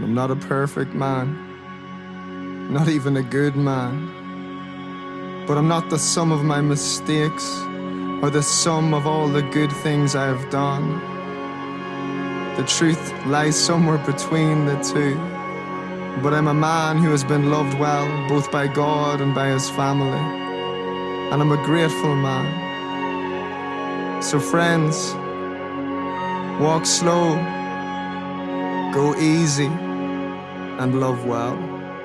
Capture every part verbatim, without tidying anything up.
I'm not a perfect man, not even a good man. But I'm not the sum of my mistakes or the sum of all the good things I have done. The truth lies somewhere between the two. But I'm a man who has been loved well, both by God and by his family. And I'm a grateful man. So friends, walk slow, go easy, and love well.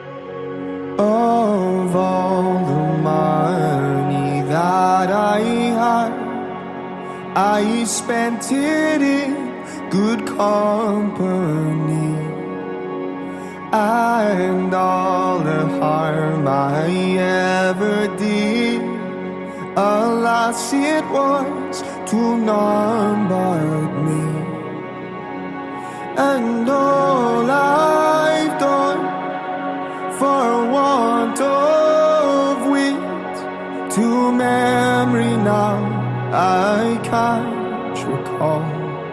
Of all the money that I had, I spent it in good company. And all the harm I ever did, alas, it was to none but me. And all I've done for want of wit, to memory now I can't recall.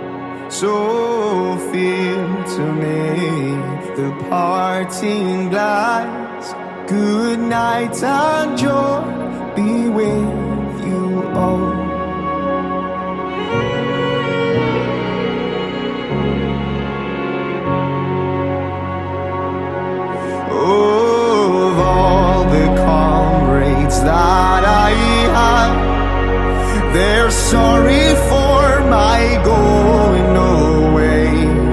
So feel to me the parting glass. Good night and joy be with you all. Of all the comrades that I had, they're sorry for my going away.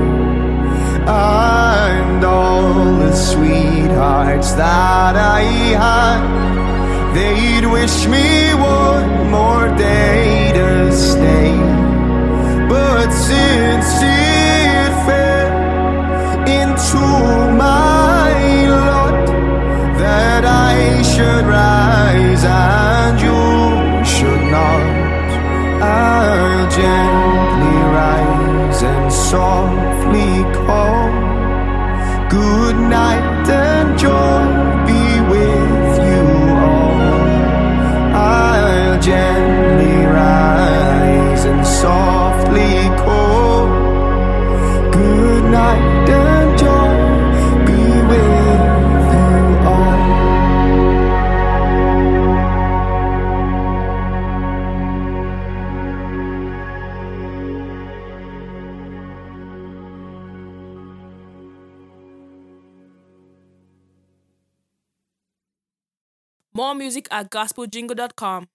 And all the sweethearts that I had, they'd wish me one more day to stay. But since it fell into my lot that I should rise and you should not, I'll gently rise and softly call. Good night and joy be with you all. I'll gently rise and softly call. Good night and joy be with you all. More music at gospel jingle dot com.